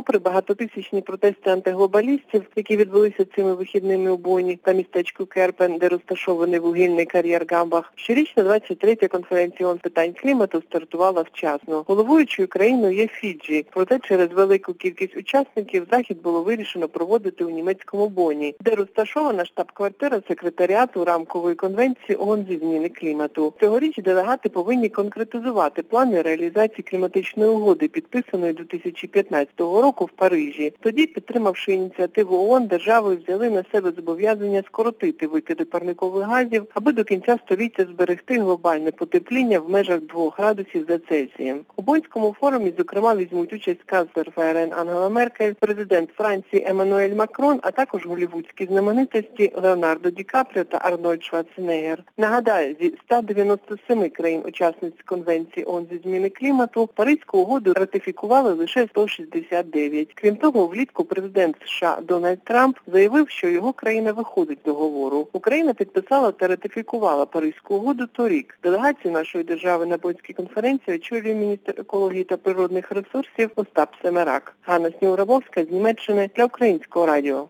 Попри багатотисячні протести антиглобалістів, які відбулися цими вихідними у Бонні та містечку Керпен, де розташований вугільний кар'єр Гамбах, щорічна 23-я конференція ООН з питань клімату стартувала вчасно. Головуючою країною є Фіджі, проте через велику кількість учасників захід було вирішено проводити у німецькому Бонні, де розташована штаб-квартира секретаріату рамкової конвенції ООН зі зміни клімату. Цьогоріч делегати повинні конкретизувати плани реалізації кліматичної угоди, підписаної 2015 року в Парижі. Тоді, підтримавши ініціативу ООН, держави взяли на себе зобов'язання скоротити викиди парникових газів, аби до кінця століття зберегти глобальне потепління в межах 2 градусів за Цельсієм. У Боннському форумі, зокрема, візьмуть участь канцлер ФРН Ангела Меркель, президент Франції Еммануель Макрон, а також голлівудські знаменитості Леонардо Ді Капріо та Арнольд Шварценеггер. Нагадаю, зі 197 країн-учасниць Конвенції ООН зі зміни клімату Паризьку угоду ратифікували лише 169. Крім того, влітку президент США Дональд Трамп заявив, що його країна виходить з договору. Україна підписала та ратифікувала Паризьку угоду торік. Делегацію нашої держави на Боннській конференції очолює міністр екології та природних ресурсів Остап Семерак. Ганна Снігурабовська з Німеччини для Українського радіо.